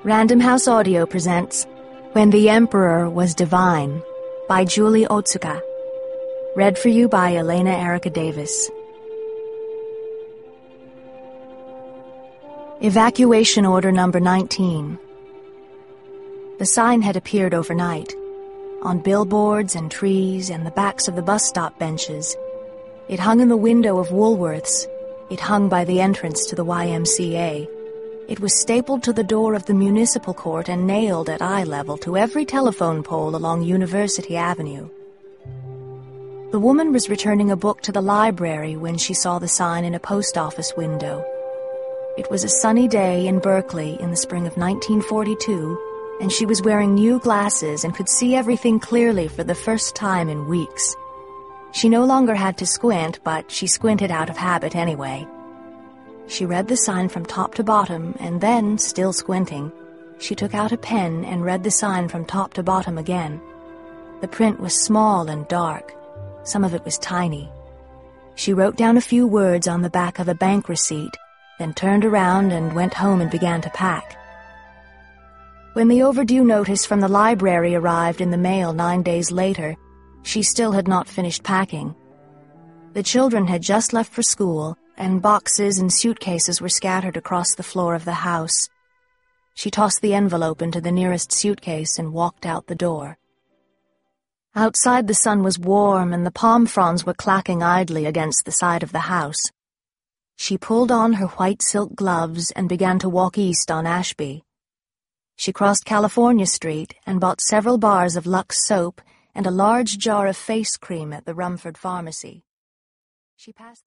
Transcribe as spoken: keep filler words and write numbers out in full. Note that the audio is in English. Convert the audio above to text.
Random House Audio presents When the Emperor Was Divine by Julie Otsuka. Read for you by Elena Erica Davis. Evacuation Order Number nineteen. The sign had appeared overnight, on billboards and trees and the backs of the bus stop benches. It hung in the window of Woolworth's. It hung by the entrance to the Y M C A. It was stapled to the door of the municipal court and nailed at eye level to every telephone pole along University Avenue. The woman was returning a book to the library when she saw the sign in a post office window. It was a sunny day in Berkeley in the spring of nineteen forty-two, and she was wearing new glasses and could see everything clearly for the first time in weeks. She no longer had to squint, but she squinted out of habit anyway. She read the sign from top to bottom, and then, still squinting, she took out a pen and read the sign from top to bottom again. The print was small and dark. Some of it was tiny. She wrote down a few words on the back of a bank receipt, then turned around and went home and began to pack. When the overdue notice from the library arrived in the mail nine days later, she still had not finished packing. The children had just left for school, and boxes and suitcases were scattered across the floor of the house. She tossed the envelope into the nearest suitcase and walked out the door. Outside the sun was warm and the palm fronds were clacking idly against the side of the house. She pulled on her white silk gloves and began to walk east on Ashby. She crossed California Street and bought several bars of Lux soap and a large jar of face cream at the Rumford Pharmacy. She passed